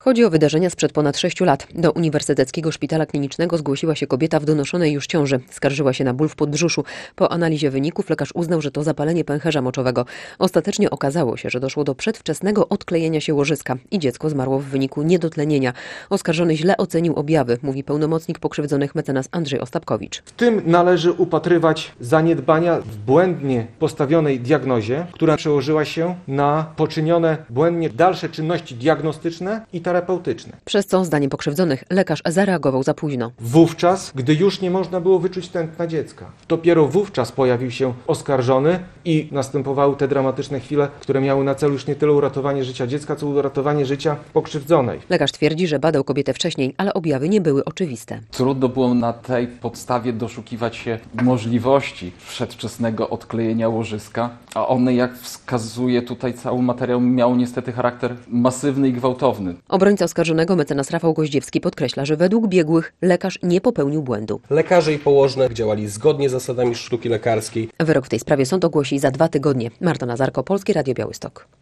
Chodzi o wydarzenia sprzed ponad 6 lat. Do Uniwersyteckiego Szpitala Klinicznego zgłosiła się kobieta w donoszonej już ciąży. Skarżyła się na ból w podbrzuszu. Po analizie wyników lekarz uznał, że to zapalenie pęcherza moczowego. Ostatecznie okazało się, że doszło do przedwczesnego odklejenia się łożyska i dziecko zmarło w wyniku niedotlenienia. Oskarżony źle ocenił objawy, mówi pełnomocnik pokrzywdzonych mecenas Andrzej Ostapkowicz. W tym należy upatrywać zaniedbania w błędnie postawionej diagnozie, która przełożyła się na poczynione błędnie dalsze czynności diagnostyczne i terapeutyczne. Przez co, zdaniem pokrzywdzonych, lekarz zareagował za późno. Wówczas, gdy już nie można było wyczuć tętna dziecka. Dopiero wówczas pojawił się oskarżony i następowały te dramatyczne chwile, które miały na celu już nie tyle uratowanie życia dziecka, co uratowanie życia pokrzywdzonej. Lekarz twierdzi, że badał kobietę wcześniej, ale objawy nie były oczywiste. Trudno było na tej podstawie doszukiwać się możliwości przedwczesnego odklejenia łożyska, a one, jak wskazuje tutaj cały materiał, miało niestety charakter masywny i gwałtowny. Obrońca oskarżonego mecenas Rafał Goździewski podkreśla, że według biegłych lekarz nie popełnił błędu. Lekarze i położne działali zgodnie z zasadami sztuki lekarskiej. Wyrok w tej sprawie sąd ogłosi za 2 tygodnie. Marta Nazarko, Polskie Radio Białystok.